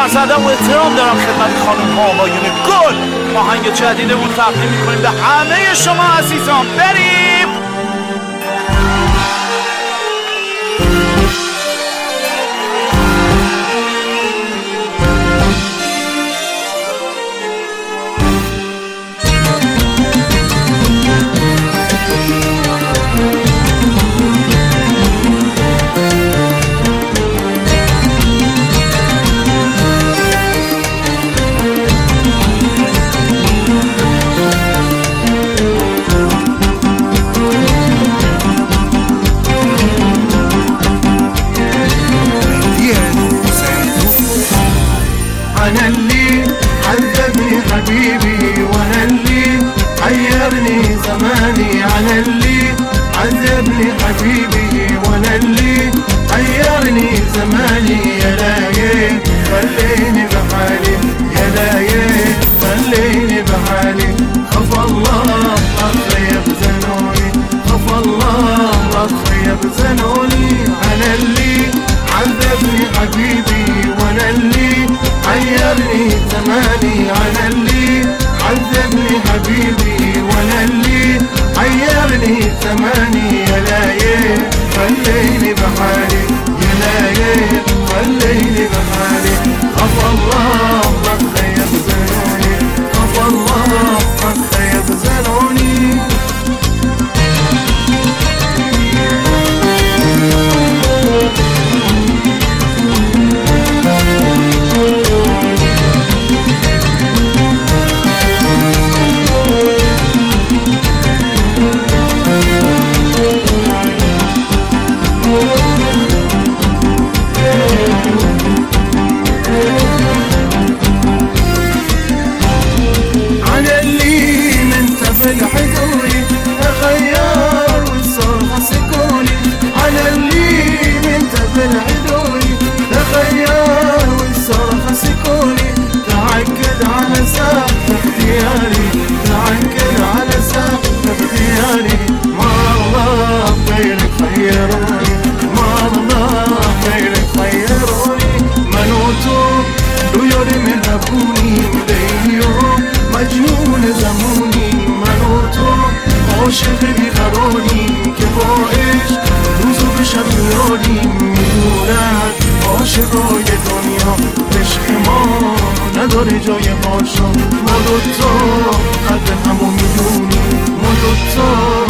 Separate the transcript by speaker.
Speaker 1: عرض ادب و احترام دارم خدمت خانم ها و آقایون گل. آهنگ جدیدمون تقدیم میکنیم به همه شما عزیزان. بریم.
Speaker 2: أنا اللي عذبني حبيبي وأنا اللي حيرني زماني. أنا اللي عذبني حبيبي وأنا اللي حيرني زماني. يا لايل خليني بحالي، يا لايل خليني بحالي. خف الله أخي يبزنوني، خف الله أخي يبزنوني. أنا اللي عذبني حبيبي وأنا اللي حيرني زماني. أنا اللي عذبني حبيبي وأنا اللي حيرني زماني. يا لايل خليني بحالي، يا لايل خليني بحالي. خف الله أخي يبزنوني، خف الله أخي يبزنوني. أنا اللي من تفل حدولي أخيار والصرخة سكولي. أنا اللي من تفل حدولي أخيار والصرخة سكولي. تعكد على سقف اختياري، تعكد على سقف اختياري. ما الله غيرك خيروني، ما الله غيرك خيروني. منوتو دويوري مهبوني ليو مجنون زمونی. منوتو عاشق بیقراری که با عشق روز و شب میاریم. میدونن عاشقای دنیا عشق ما نداره جای هاشا. ما دوتا قدر همو میدونیم، ما دوتا